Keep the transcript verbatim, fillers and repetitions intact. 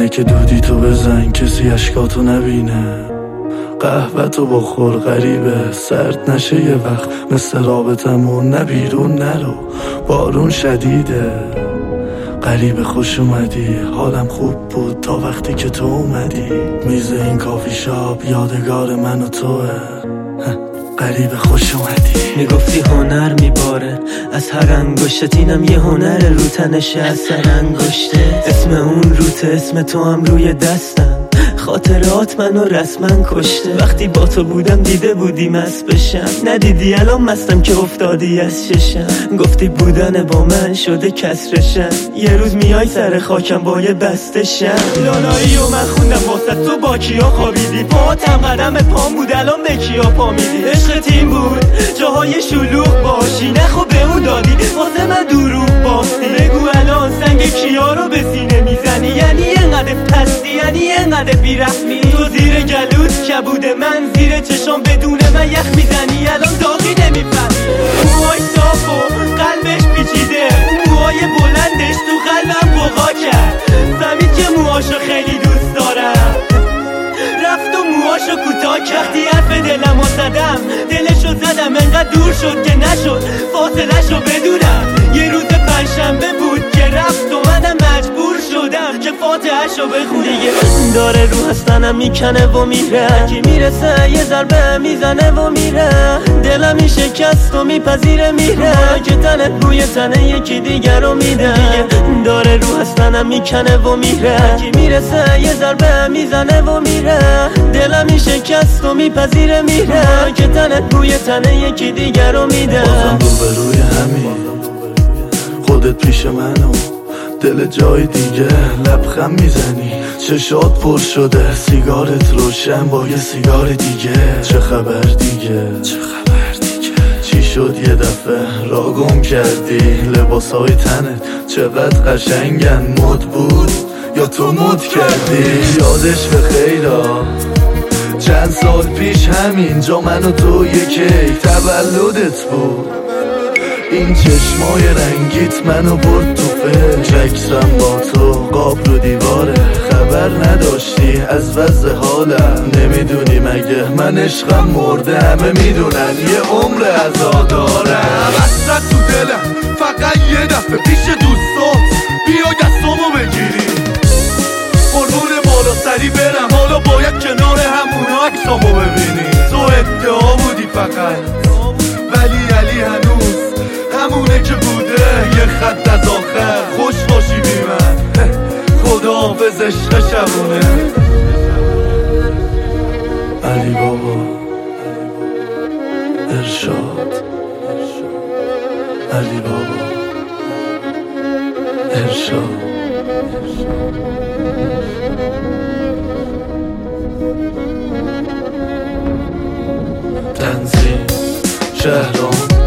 که دودی تو بزن کسی اشکاتو نبینه، قهوه تو بخور غریبه سرد نشه یه وقت مثل رابطمون، نه بیرون نرو بارون شدیده. غریبه خوش اومدی حالم خوب بود تا وقتی که تو اومدی، میز این کافی شاپ یادگار من و توه. غریبه خوش اومدی. میگفتی هنر میباره از هر انگشتت، اینم یه هنر رو تنشه از سر انگشته. اسم اون روته اسم تو هم روی دستم، خاطرات منو رسما کشته. وقتی با تو بودم دیده بودی مست بشم، ندیدی الان مستم که افتادی از چشم. گفتی بودن با من شده کسرشم، یه روز میای سر خاکم با یه بسته شم. لالایی و من خوندم واسه تو با کیا خوابیدی، پاتم قدم پام بود الان به کیا پا میدی. عشق تیم بود جاهای شلوغ باشی، نخو به اون دادی واسه من دروغ باستی. بگو الان سنگ کیا رو به سینه میزنی، یعنی اینقدر پستی یعنی اینقدر بیرحمی. تو زیر گلوت کبود من زیر چشام بدون من یخ میزنی، الان داغی نمیفهمی. موهای صاف و قلبش پیچیده، موهای بلندش تو قلبم بقا کرد. زمین که موهاشو خیلی دوست دارم رفت و موهاشو کوتاه کرد. وقتی حرف دلمو زدم دلشو زدم انقدر دور شد که نشد فاصلهشو بدونم. یه روز پنجشنبه بود که رفت و منم مجبور شدم که فاتحه‌شو بخونم. دیگه داره رو هستنم میکنه و میره، کی میرسه یه ضربه میزنه و میره. دلم این شکست و میپذیره میره که تنه روی تنه یکی دیگر رو میده. دیگه داره رو هستنم میکنه و میره، کی میرسه یه ضربه میزنه و میره. دلم این شکست و میپذیره میره که تنه روی تنه یکی دیگر رو میده. بازم رو به روی همین خودت پیش منو، دل جای دیگه لبخند میزنی، چشات پر شده سیگارت روشن با یه سیگار دیگه. چه خبر دیگه چه خبر دیگه چی شد یه دفعه را گم کردی؟ لباسای تنت چقدر قشنگن، مد بود یا تو مد کردی؟ یادش به خیرا چند سال پیش همینجا من و تو یکی تولدت بود. این چشمای رنگیت منو برد تو فکر، عکسم با تو قاب رو دیواره. خبر نداشتی از وضع حالم، نمیدونی مگه من عشقم مرده؟ همه میدونن یه عمر عزا دارم. حسرت تو دلم فقط یه دفعه پیش دوستات بیا دستامو بگیری، قربون بالا سری برم حالا باید کنار همونا عکسامو ببینی. تو ادعا بودی فقط ولی علی هنوز همونه که بوده، یه خط از آخر خوش باشی بی من. خدا حافظ عشق شبونه. علی بابا ارشاد، علی بابا ارشاد. تنظیم شهرام